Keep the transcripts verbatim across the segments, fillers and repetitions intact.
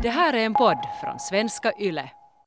Det här är en podd från Svenska Yle.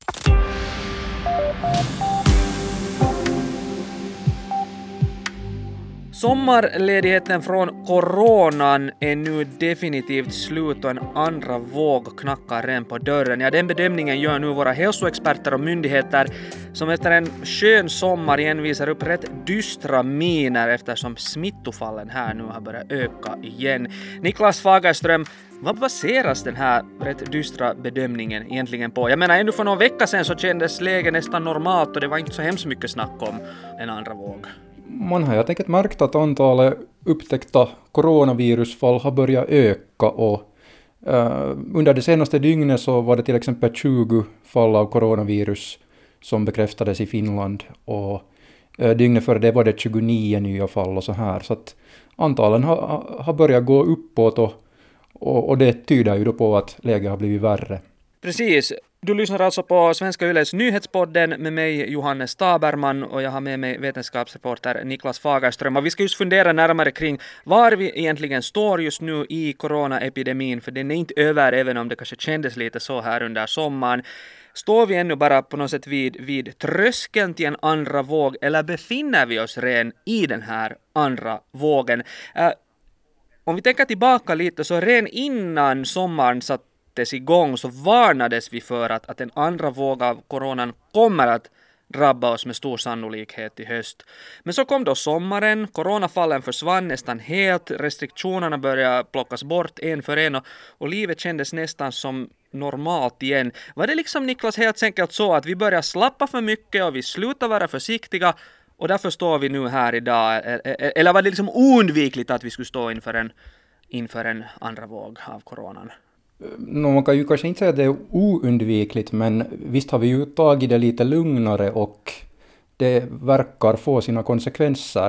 Sommarledigheten från coronan är nu definitivt slut och en andra våg knackar redan på dörren. Ja, den bedömningen gör nu våra hälsoexperter och myndigheter som efter en skön sommar igen visar upp rätt dystra miner eftersom smittofallen här nu har börjat öka igen. Niklas Fagerström, vad baseras den här rätt dystra bedömningen egentligen på? Jag menar, ännu för några veckor sedan så kändes läget nästan normalt och det var inte så hemskt mycket snack om en andra våg. Man har helt enkelt märkt att antalet upptäckta coronavirusfall har börjat öka och uh, under det senaste dygnet så var det till exempel tjugo fall av coronavirus som bekräftades i Finland och uh, dygnet före det var det tjugonio nya fall och så här. Så att antalen har, har börjat gå uppåt och, och, och det tyder ju då på att läget har blivit värre. Precis. Du lyssnar alltså på Svenska Yles nyhetspodden med mig Johannes Taberman och jag har med mig vetenskapsreporter Niklas Fagerström. Och vi ska just fundera närmare kring var vi egentligen står just nu i coronaepidemin, för den är inte över även om det kanske kändes lite så här under sommaren. Står vi ännu bara på något sätt vid, vid tröskeln till en andra våg eller befinner vi oss redan i den här andra vågen? Äh, om vi tänker tillbaka lite så redan innan sommaren satt igång så varnades vi för att, att en andra våg av coronan kommer att drabba oss med stor sannolikhet i höst. Men så kom då sommaren, coronafallen försvann nästan helt, restriktionerna började plockas bort en för en och, och livet kändes nästan som normalt igen. Var det liksom, Niklas, helt enkelt så att vi började slappa för mycket och vi slutade vara försiktiga och därför står vi nu här idag? Eller var det liksom oundvikligt att vi skulle stå inför en, inför en andra våg av coronan? No, man kan ju kanske inte säga att det är oundvikligt, men visst har vi ju tagit det lite lugnare och det verkar få sina konsekvenser.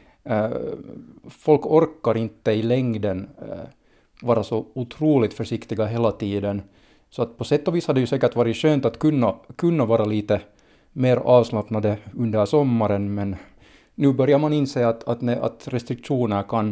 Folk orkar inte i längden vara så otroligt försiktiga hela tiden. Så att på sätt och vis har det ju säkert varit skönt att kunna, kunna vara lite mer avslappnade under sommaren, men nu börjar man inse att, att, att restriktioner kan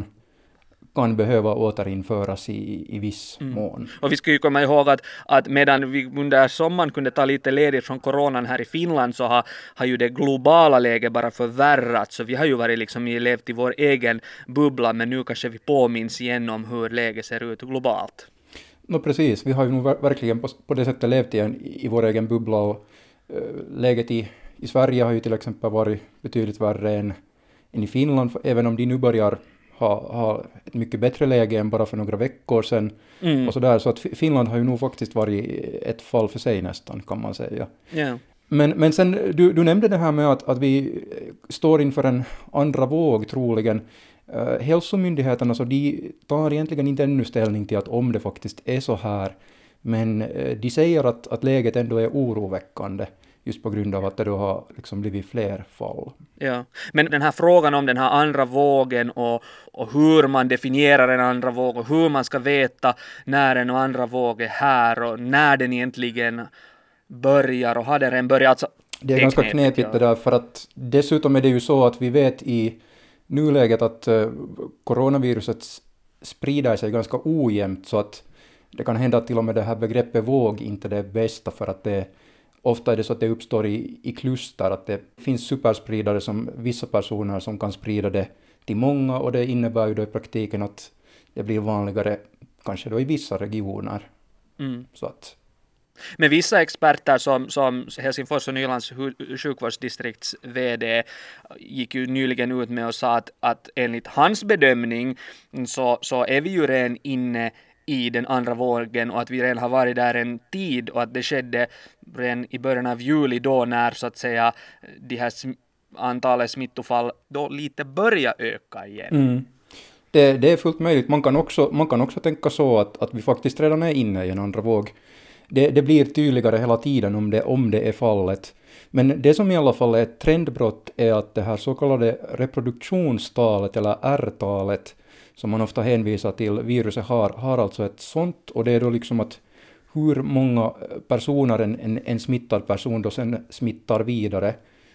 kan behöva återinföras i, i viss mm. mån. Och vi ska ju komma ihåg att, att medan vi under sommaren kunde ta lite ledigt från coronan här i Finland så har, har ju det globala läget bara förvärrats. Så vi har ju varit liksom levt i vår egen bubbla, men nu kanske vi påminns igen om hur läget ser ut globalt. No, precis, vi har ju nog verkligen på, på det sättet levt igen i vår egen bubbla och äh, läget i, i Sverige har ju till exempel varit betydligt värre än, än i Finland, även om de nu börjar ha, ha ett mycket bättre läge än bara för några veckor sedan. Mm. Och så, där, så att Finland har ju nog faktiskt varit ett fall för sig nästan, kan man säga. Yeah. Men, men sen, du, du nämnde det här med att, att vi står inför en andra våg troligen. Uh, hälsomyndigheterna så de tar egentligen inte ännu ställning till att om det faktiskt är så här. Men uh, de säger att, att läget ändå är oroväckande. Just på grund av att det då har liksom blivit fler fall. Ja, men den här frågan om den här andra vågen och, och hur man definierar en andra våg och hur man ska veta när en andra våg är här och när den egentligen börjar och har den redan börjat. Alltså, det är ganska knepigt det där, för att dessutom är det ju så att vi vet i nuläget att uh, coronaviruset sprider sig ganska ojämnt, så att det kan hända att till och med det här begreppet våg inte är det bästa, för att det ofta är det så att det uppstår i, i kluster, att det finns superspridare som vissa personer som kan sprida det till många, och det innebär ju då i praktiken att det blir vanligare kanske då i vissa regioner. Mm. Så att. Men vissa experter som, som Helsingfors och Nylands sjukvårdsdistrikts vd gick ju nyligen ut med och sa att, att enligt hans bedömning så, så är vi ju redan inne i den andra vågen och att vi redan har varit där en tid och att det skedde redan i början av juli då när så att säga de här sm- antalet smittofall då lite börjar öka igen. Mm. Det, det är fullt möjligt. Man kan också, man kan också tänka så att, att vi faktiskt redan är inne i en andra våg. Det, det blir tydligare hela tiden om det, om det är fallet. Men det som i alla fall är ett trendbrott är att det här så kallade reproduktionstalet eller R-talet som man ofta hänvisar till, viruset har, har alltså ett sånt, och det är då liksom att hur många personer en, en, en smittad person då sen smittar vidare.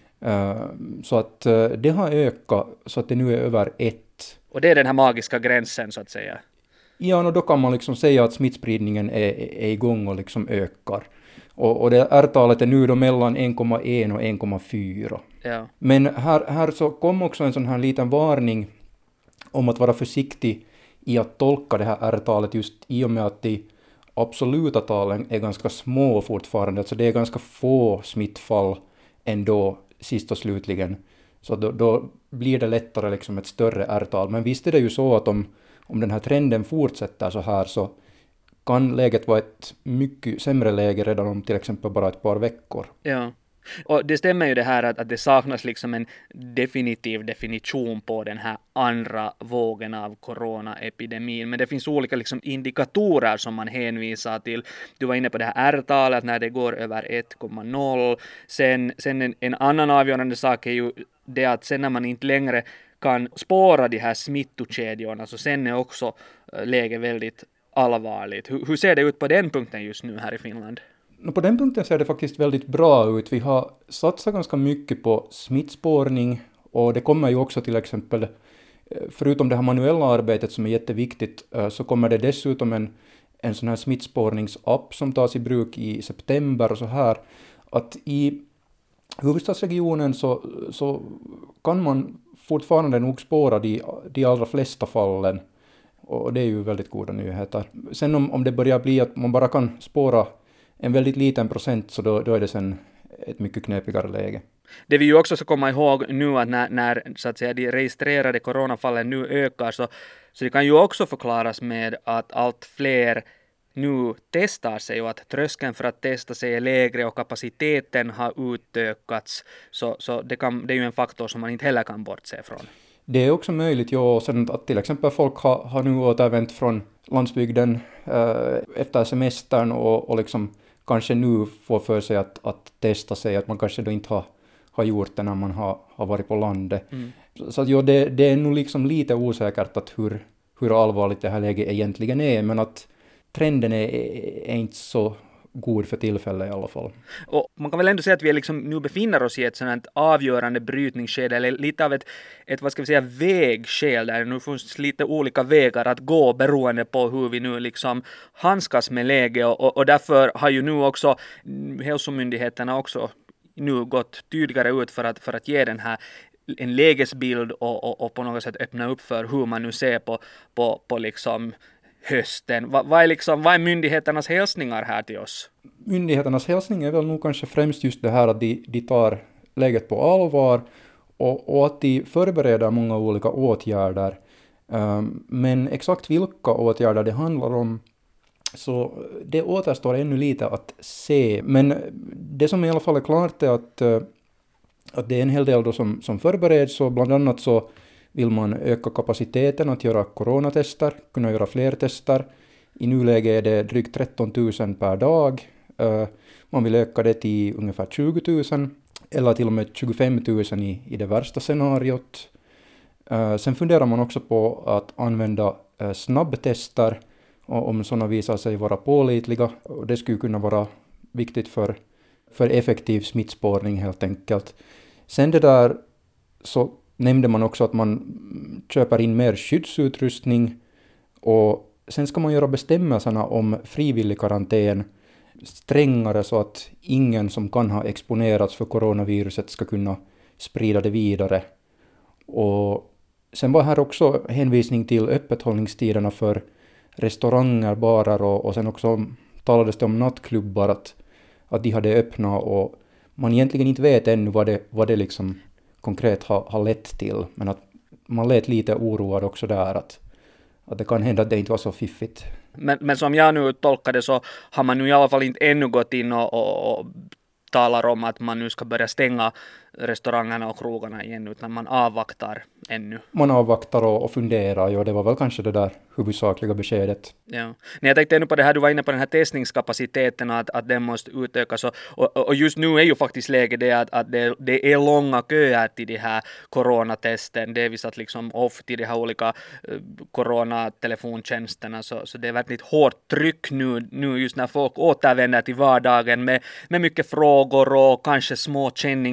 Uh, så att uh, det har ökat så att det nu är över ett. Och det är den här magiska gränsen så att säga. Ja, och då kan man liksom säga att smittspridningen är, är igång och liksom ökar. Och, och det R-talet är nu då mellan en komma ett och en komma fyra. Ja. Men här, här så kom också en sån här liten varning om att vara försiktig i att tolka det här R-talet just i och med att de absoluta talen är ganska små fortfarande. Alltså det är ganska få smittfall ändå sist och slutligen. Så då, då blir det lättare liksom ett större R-tal. Men visst är det ju så att om, om den här trenden fortsätter så här så kan läget vara ett mycket sämre läge redan om till exempel bara ett par veckor. Ja. Och det stämmer ju det här att, att det saknas liksom en definitiv definition på den här andra vågen av coronaepidemin. Men det finns olika liksom indikatorer som man hänvisar till. Du var inne på det här R-talet när det går över ett komma noll. Sen, sen en, en annan avgörande sak är ju det att sen när man inte längre kan spåra de här smittokedjorna så sen är också läget väldigt allvarligt. Hur, hur ser det ut på den punkten just nu här i Finland? På den punkten ser det faktiskt väldigt bra ut. Vi har satsat ganska mycket på smittspårning och det kommer ju också till exempel, förutom det här manuella arbetet som är jätteviktigt, så kommer det dessutom en, en sån här smittspårningsapp som tas i bruk i september och så här. Att i huvudstadsregionen så, så kan man fortfarande nog spåra de, de allra flesta fallen och det är ju väldigt goda nyheter. Sen om, om det börjar bli att man bara kan spåra en väldigt liten procent så då, då är det sen ett mycket knepigare läge. Det vi ju också ska komma ihåg nu att när, när så att säga, de registrerade coronafallen nu ökar så, så det kan ju också förklaras med att allt fler nu testar sig och att tröskeln för att testa sig är lägre och kapaciteten har utökats. Så, så det, kan, det är ju en faktor som man inte heller kan bortse från. Det är också möjligt, ja, sen att till exempel folk har, har nu återvänt från landsbygden äh, efter semestern och, och liksom kanske nu får för sig att, att testa sig, att man kanske då inte har, har gjort det när man har, har varit på landet. Mm. Så, så att, ja, det, det är nog liksom lite osäkert att hur, hur allvarligt det här läget egentligen är, men att trenden är, är inte så god för tillfället i alla fall. Och man kan väl ändå säga att vi liksom nu befinner oss i ett sådant avgörande brytningsskede eller lite av ett, ett vad ska vi säga, vägskäl där nu finns lite olika vägar att gå beroende på hur vi nu liksom handskas med läget och, och därför har ju nu också hälsomyndigheterna också nu gått tydligare ut för att, för att ge den här en lägesbild och, och, och på något sätt öppna upp för hur man nu ser på, på, på liksom hösten. Va, vad, är liksom, vad är myndigheternas hälsningar här till oss? Myndigheternas hälsning är väl nog kanske främst just det här att de, de tar läget på allvar och, och att de förbereder många olika åtgärder. Um, men exakt vilka åtgärder det handlar om så det återstår ännu lite att se. Men det som i alla fall är klart är att, uh, att det är en hel del då som, som förbereds och bland annat så vill man öka kapaciteten att göra coronatester, kunna göra fler tester. I nuläget är det drygt tretton tusen per dag. Uh, man vill öka det till ungefär tjugo tusen eller till och med tjugofem tusen i, i det värsta scenariot. Uh, sen funderar man också på att använda uh, snabbtester och om sådana visar sig vara pålitliga. Och det skulle kunna vara viktigt för, för effektiv smittspårning helt enkelt. Sen det där så nämnde man också att man köper in mer skyddsutrustning och sen ska man göra bestämmelserna om frivillig karantän strängare så att ingen som kan ha exponerats för coronaviruset ska kunna sprida det vidare. Och sen var här också hänvisning till öppethållningstiderna för restauranger, barer och, och sen också talades det om nattklubbar att, att de hade öppna och man egentligen inte vet ännu vad det, vad det liksom konkret har, har lett till, men att man lät lite oroad också där att, att det kan hända att det inte var så fiffigt. Men, men som jag nu tolkade så har man nu i alla fall inte ännu gått in och, och, och talar om att man nu ska börja stänga restaurangerna och krogarna igen, utan man avvaktar ännu. Man avvaktar och, och funderar, ja det var väl kanske det där huvudsakliga beskedet. Ja. Nej, jag tänkte ännu på det här, du var inne på den här testningskapaciteten och att, att den måste utökas och, och, och just nu är ju faktiskt läget det att, att det, det är långa köer till de här coronatesten, det är visat liksom off till de här olika uh, coronatelefontjänsterna så, så det är verkligen hårt tryck nu, nu just när folk återvänder till vardagen med, med mycket frågor och kanske små känningar i halsen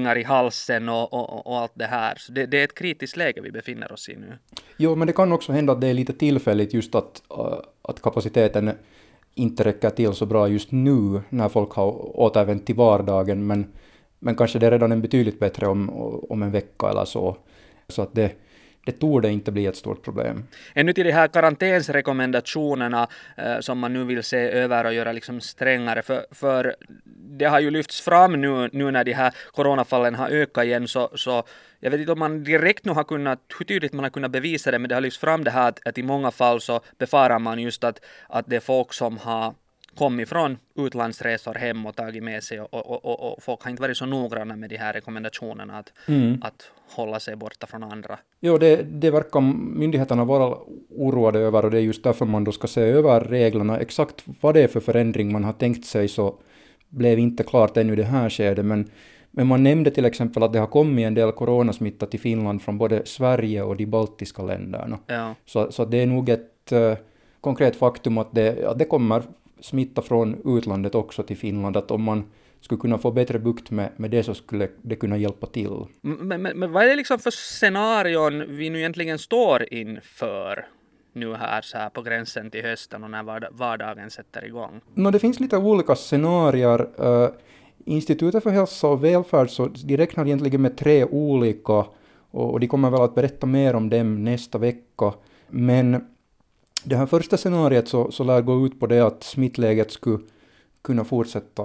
halsen och, och, och allt det här. Så det, det är ett kritiskt läge vi befinner oss i nu. Jo, men det kan också hända att det är lite tillfälligt just att, uh, att kapaciteten inte räcker till så bra just nu när folk har återvänt till vardagen, men, men kanske det är redan en betydligt bättre om, om en vecka eller så. Så att det, det torde inte bli ett stort problem. Ännu till de här karantänsrekommendationerna eh, som man nu vill se över och göra liksom strängare, för, för det har ju lyfts fram nu, nu när de här coronafallen har ökat igen, så, så jag vet inte om man direkt nu har kunnat, hur tydligt man har kunnat bevisa det, men det har lyfts fram det här att, att i många fall så befarar man just att, att det är folk som har kommit från utlandsresor hem och tagit med sig, och, och, och, och folk har inte varit så noggranna med de här rekommendationerna att, mm. att hålla sig borta från andra. Jo, det, det verkar myndigheterna vara oroade över, och det är just därför man då ska se över reglerna. Exakt vad det är för förändring man har tänkt sig så blev inte klart ännu i det här skedet, men, men man nämnde till exempel att det har kommit en del coronasmitta till Finland från både Sverige och de baltiska länderna. Ja. Så, så det är nog ett uh, konkret faktum att det, att det kommer smitta från utlandet också till Finland, att om man skulle kunna få bättre bukt med, med det så skulle det kunna hjälpa till. Men, men, men vad är det liksom för scenarion vi nu egentligen står inför nu här, så här på gränsen till hösten och när vardagen sätter igång? No, det finns lite olika scenarier. Uh, Institutet för hälsa och välfärd, så de räknar egentligen med tre olika, och, och de kommer väl att berätta mer om dem nästa vecka. Men det här första scenariet så, så lär gå ut på det att smittläget skulle kunna fortsätta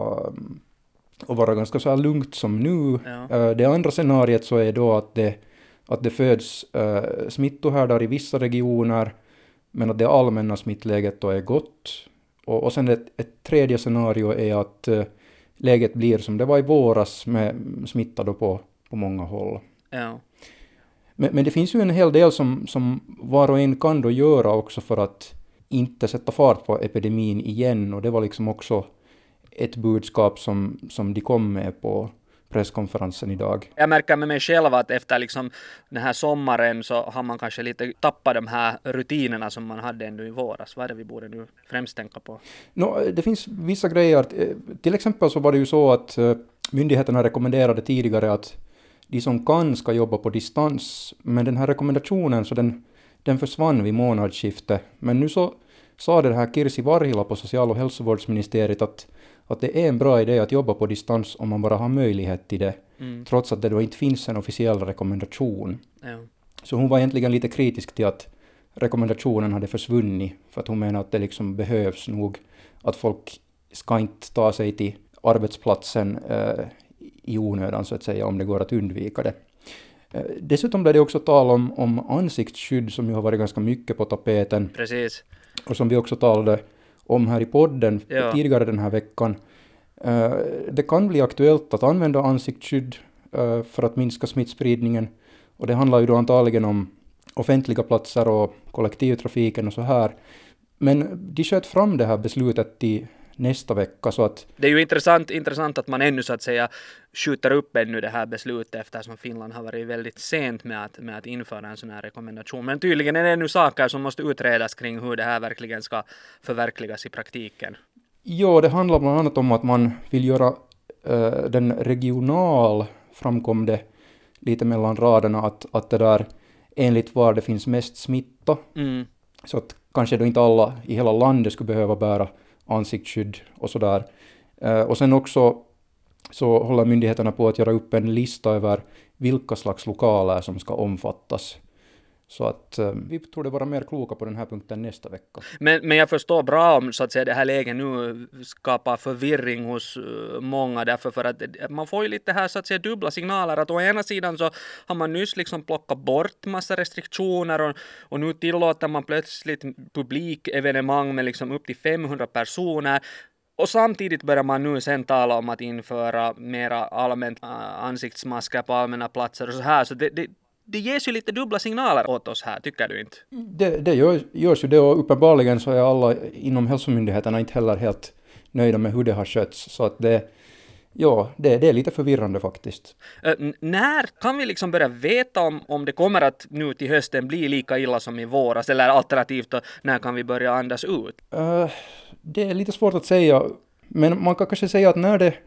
och vara ganska så här lugnt som nu. Ja. Det andra scenariet så är då att det, att det föds uh, smittohärdar i vissa regioner, men att det allmänna smittläget då är gott. Och, och sen ett, ett tredje scenario är att uh, läget blir som det var i våras med smitta då på, på många håll. Ja. Men, men det finns ju en hel del som, som var och en kan då göra också för att inte sätta fart på epidemin igen, och det var liksom också ett budskap som, som de kom med på presskonferensen idag. Jag märker med mig själv att efter liksom den här sommaren så har man kanske lite tappat de här rutinerna som man hade ändå i våras. Vad är det vi borde nu främst tänka på? No, det finns vissa grejer. Till exempel så var det ju så att myndigheterna rekommenderade tidigare att de som kan ska jobba på distans, men den här rekommendationen så den, den försvann vid månadsskiftet. Men nu så sa det här Kirsi Varhila på social- och hälsovårdsministeriet att, att det är en bra idé att jobba på distans om man bara har möjlighet till det, mm. trots att det då inte finns en officiell rekommendation. Ja. Så hon var egentligen lite kritisk till att rekommendationen hade försvunnit, för att hon menar att det liksom behövs nog att folk ska inte ta sig till arbetsplatsen eh, i onödan så att säga, om det går att undvika det. Dessutom blev det också tal om, om ansiktsskydd som ju har varit ganska mycket på tapeten. Precis. Och som vi också talade om här i podden ja. tidigare den här veckan. Det kan bli aktuellt att använda ansiktsskydd för att minska smittspridningen. Och det handlar ju då antagligen om offentliga platser och kollektivtrafiken och så här. Men de sköt fram det här beslutet till nästa vecka, så att det är ju intressant, intressant att man ännu så att säga skjuter upp ännu det här beslutet, eftersom Finland har varit väldigt sent med att, med att införa en sån här rekommendation. Men tydligen är det ännu saker som måste utredas kring hur det här verkligen ska förverkligas i praktiken. Jo, det handlar bland annat om att man vill göra uh, den regional, framkom det lite mellan raderna, att, att det där enligt var det finns mest smitta, mm. så att kanske då inte alla i hela landet skulle behöva bära ansiktsskydd och sådär. Uh, och sen också så håller myndigheterna på att göra upp en lista över vilka slags lokaler som ska omfattas. Så att uh, vi tror det vara mer kloka på den här punkten nästa vecka. Men, men jag förstår bra om så att säga det här läget nu skapar förvirring hos uh, många, därför för att man får ju lite här så att säga dubbla signaler, att å ena sidan så har man nyss liksom plockat bort massa restriktioner och, och nu tillåter man plötsligt publikevenemang med liksom upp till femhundra personer. Och samtidigt börjar man nu sen tala om att införa mera allmänt uh, ansiktsmasker på allmänna platser och så här, så det, det Det ges ju lite dubbla signaler åt oss här, tycker du inte? Det, det gör, görs ju det, och uppenbarligen så är alla inom hälsomyndigheterna inte heller helt nöjda med hur det har skötts. Så att det, ja, det, det är lite förvirrande faktiskt. Uh, när kan vi liksom börja veta om, om det kommer att nu till hösten bli lika illa som i våras, eller alternativt då, när kan vi börja andas ut? Uh, det är lite svårt att säga, men man kan kanske säga att när det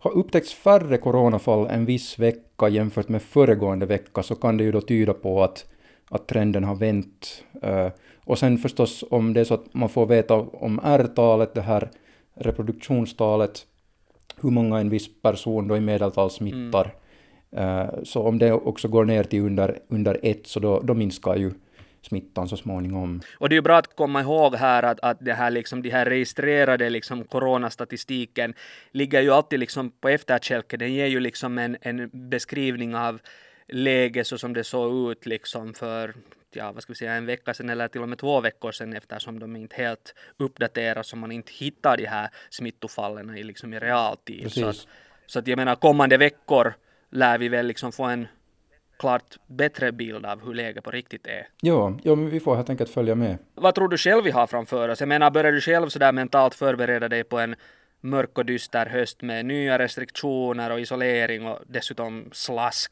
har upptäckts färre coronafall en viss vecka jämfört med föregående vecka, så kan det ju då tyda på att, att trenden har vänt. Uh, och sen förstås om det är så att man får veta om R-talet, det här reproduktionstalet, hur många en viss person då i medeltal smittar. Mm. Uh, så om det också går ner till under, under ett, så då, då minskar ju smittan så småningom. Och det är ju bra att komma ihåg här att, att det här liksom, de här registrerade liksom coronastatistiken ligger ju alltid liksom på efterkälken. Den ger ju liksom en, en beskrivning av läget så som det såg ut liksom för ja, vad ska vi säga, en vecka sedan eller till och med två veckor sedan, eftersom de inte helt uppdateras så man inte hittar de här smittofallen i, liksom i realtid. Så att, så att jag menar kommande veckor lär vi väl liksom få en klart bättre bild av hur läget på riktigt är. Ja, ja, men vi får helt enkelt följa med. Vad tror du själv vi har framför oss? Jag menar, börjar du själv sådär mentalt förbereda dig på en mörk och dyster höst med nya restriktioner och isolering och dessutom slask?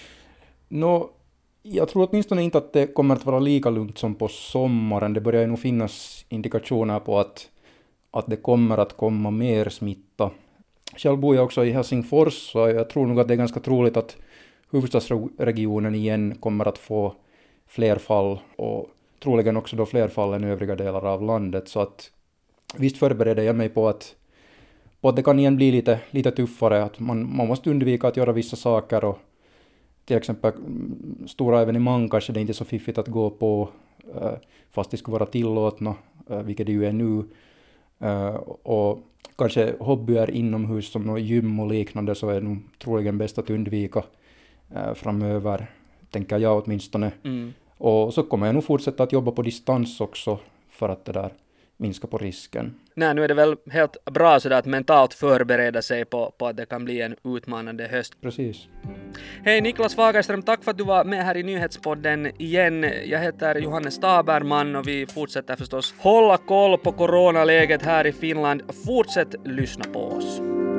Nå, jag tror åtminstone inte att det kommer att vara lika lugnt som på sommaren. Det börjar nog finnas indikationer på att, att det kommer att komma mer smitta. Själv bor jag också i Helsingfors, så jag tror nog att det är ganska troligt att huvudstadsregionen igen kommer att få fler fall och troligen också då fler fall än övriga delar av landet. Så att visst förbereder jag mig på att, på att det kan igen bli lite, lite tuffare. Att man, man måste undvika att göra vissa saker, och till exempel stora evenemang kanske det inte är så fiffigt att gå på uh, fast det skulle vara tillåtna, uh, vilket det ju är nu. Uh, och kanske hobbyer inomhus som något gym och liknande, så är det nog troligen bäst att undvika uh, framöver, tänker jag åtminstone. Mm. Och så kommer jag nog fortsätta att jobba på distans också för att det där minska på risken. Nej, nu är det väl helt bra sådär att mentalt förbereda sig på, på att det kan bli en utmanande höst. Precis. Hej Niklas Fagerström, tack för att du var med här i Nyhetspodden igen. Jag heter Johannes Staberman och vi fortsätter förstås hålla koll på coronaläget här i Finland. Fortsätt lyssna på oss.